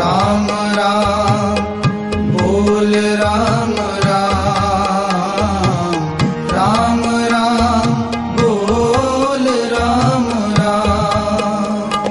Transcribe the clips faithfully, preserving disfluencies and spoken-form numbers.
राम राम बोल राम राम, राम राम बोल राम राम।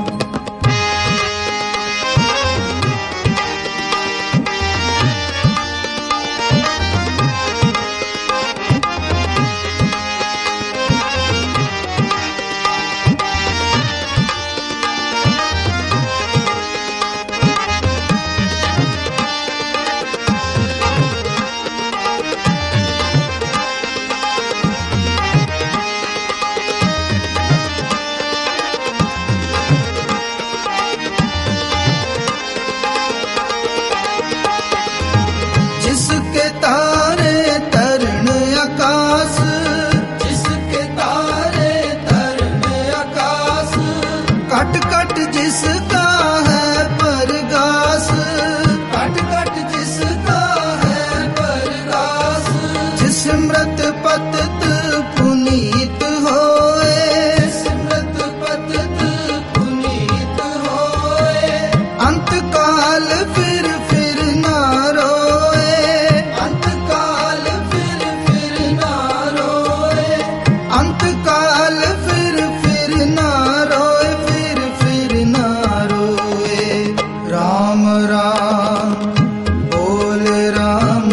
जिसके तारे तरण आकाश, जिसके तारे तरण आकाश, कट कट जिसका है परगास, कट कट जिसका है परगास। जिस मृत पतित पुनीत होए, जिस मृत पतित पुनीत होए, अंत काल फिर फिर ना रोए, अंत काल फिर फिर ना रोए, अंत काल फिर फिर ना रोए, फिर फिर ना रोए। राम राम बोल राम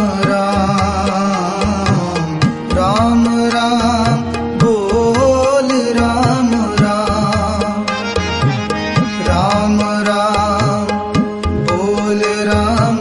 राम, राम राम बोल राम राम, राम राम बोल राम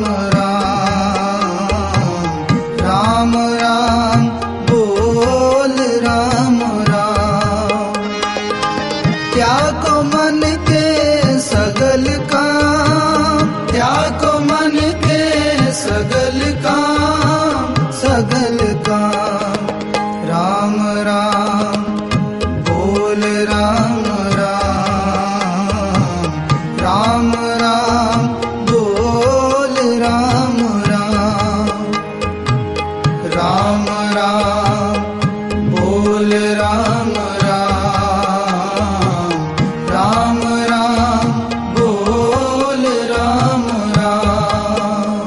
राम, राम राम बोल राम राम। त्यागो मन के सगल काम, त्यागो मन के सगल काम, सगल काम। राम राम बोल राम राम, राम राम बोल राम राम, राम राम बोल राम राम, राम राम बोल राम राम।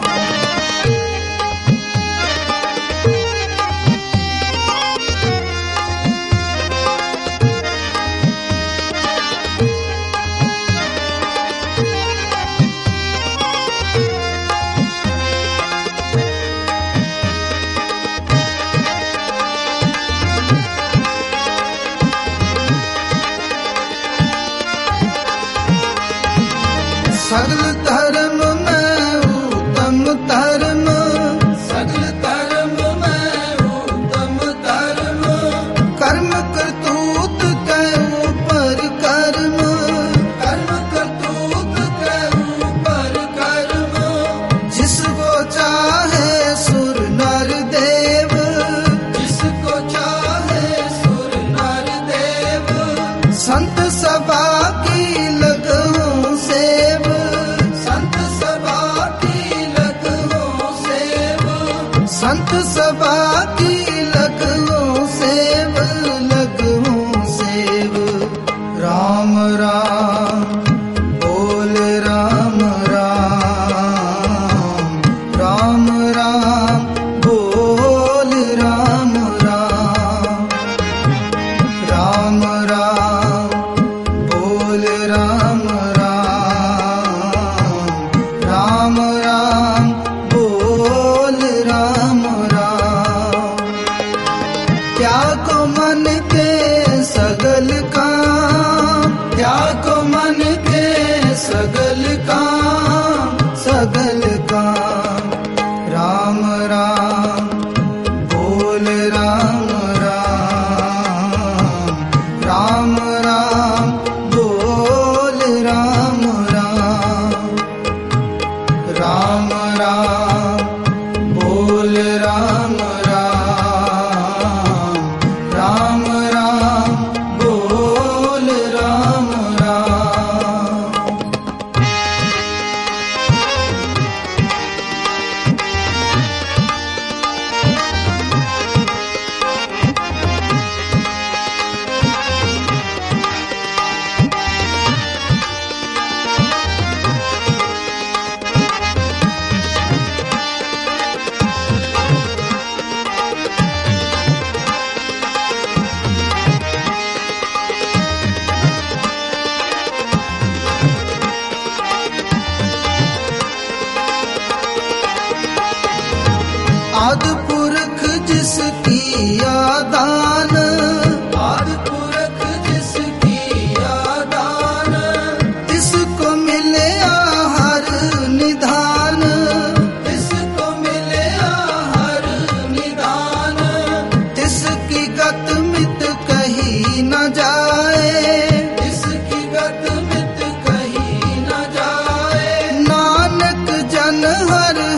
सगल धर्म में उत्तम धर्म, सगल धर्म में उत्तम धर्म। कर्म करतूत के ऊपर कर्म, कर्म करतूत के ऊपर कर्म। जिसको चाहे सुर नर देव, जिसको चाहे सुर नर देव। संत सभा की लगहूं सेव, संत सभा की लगहूं सेव, संत सभा की लगहूं सेव, लगहूं सेव। राम राम बोल राम राम, राम राम बोल राम राम, राम राम बोल राम राम, राम राम बोल राम राम। त्यागो मन के सगल काम, त्यागो मन के सगल काम, सगल काम। राम राम बोल राम राम, राम राम बोल राम राम, राम राम बोल राम राम, राम राम बोल राम राम। हर